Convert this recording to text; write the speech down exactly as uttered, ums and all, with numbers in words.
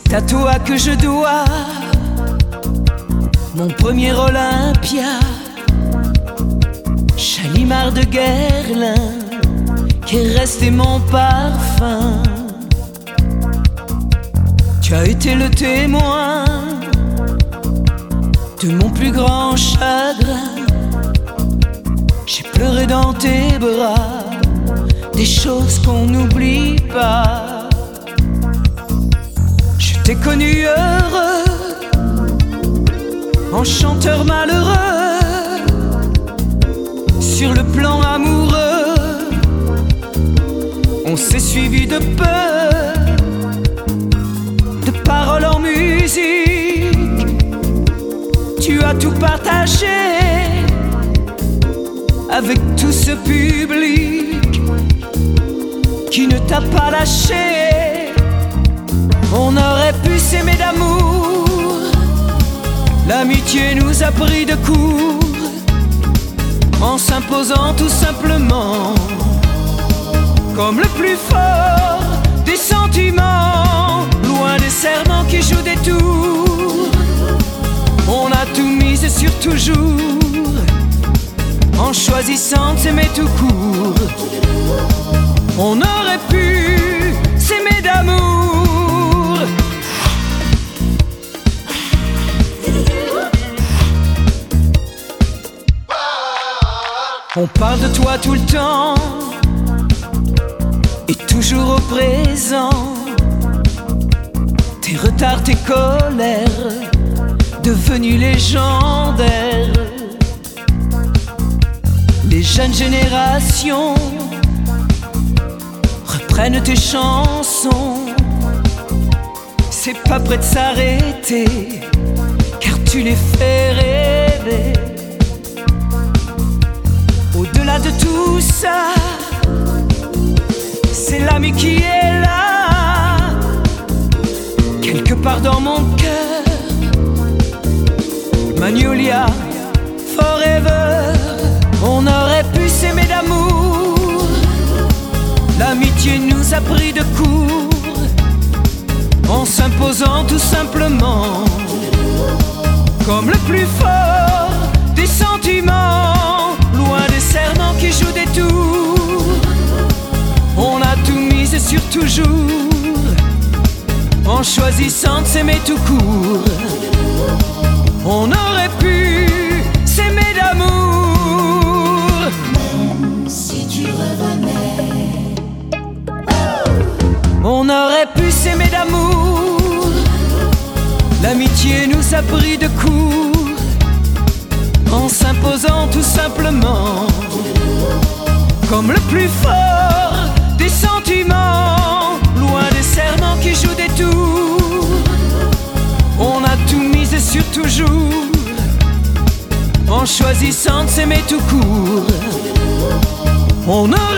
C'est à toi que je dois mon premier Olympia, Chalimard de Guerlain, qui est resté mon parfum. Tu as été le témoin de mon plus grand chagrin. J'ai pleuré dans tes bras des choses qu'on n'oublie pas. Je t'ai connu heureux, en chanteur malheureux. Sur le plan amoureux, on s'est suivi de peu, de paroles en musique. Tu as tout partagé avec tout ce public qui ne t'a pas lâché. On aurait pu s'aimer d'amour, l'amitié nous a pris de court, en s'imposant tout simplement comme le plus fort des sentiments, loin des serments qui jouent des tours. On a tout misé sur toujours, en choisissant de s'aimer tout court. On aurait pu s'aimer d'amour. On parle de toi tout le temps et toujours au présent. Tes retards, tes colères, devenus légendaires. Les jeunes générations reprennent tes chansons. C'est pas près de s'arrêter, car tu les fais rêver. Au-delà de tout ça, c'est l'ami qui est là, quelque part dans mon cœur. Magnolia, forever. On aurait pu s'aimer d'amour, l'amitié nous a pris de court, en s'imposant tout simplement comme le plus fort des sentiments, loin des serments qui jouent des tours. On a tout misé sur toujours, en choisissant de s'aimer tout court. On aurait pu s'aimer d'amour, même si tu revenais. On aurait pu s'aimer d'amour, l'amitié nous a pris de court, en s'imposant tout simplement comme le plus fort des sentiments, loin des serments qui jouent des tours. On a tout misé sur toujours, en choisissant de s'aimer tout court. On a